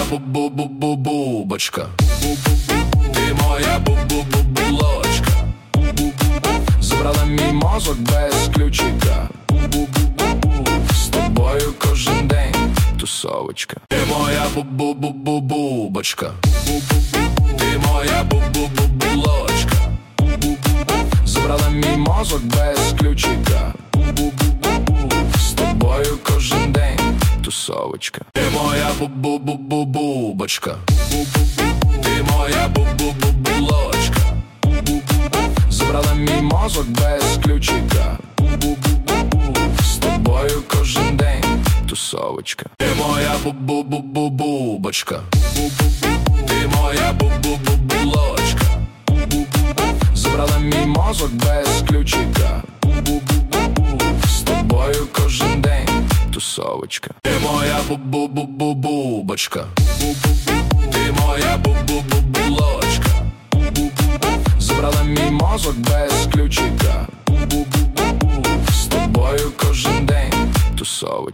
бу-бу-бу-бу-бубочка. Ти моя бу-бу-бу-булочка. Забрала мій мозок без ключика. З тобою кожен день тусовочка. Ти моя бу-бу-бу-бубочка. Ти моя бу-бу-бу-булочка. Забрала мій мозок без ключика. З тобою кожен день тусовочка. Ти моя бу-бу-бу-бубочка. Ти моя бу-бу-бу-булочка. Забрала мій мозок без ключика. З тобою кожен день тусовочка. Ти моя бу-бу-бу-бубочка. Ти моя бу-бу-бу-булочка. Забрала мій мозок без ключика. З тобою кожен день тусовочка. Ти моя бу-бу-бу-бубочка. Ти моя бу-бу-бу-булочка. Забрала мій мозок без ключика. З тобою кожен день тусовочка.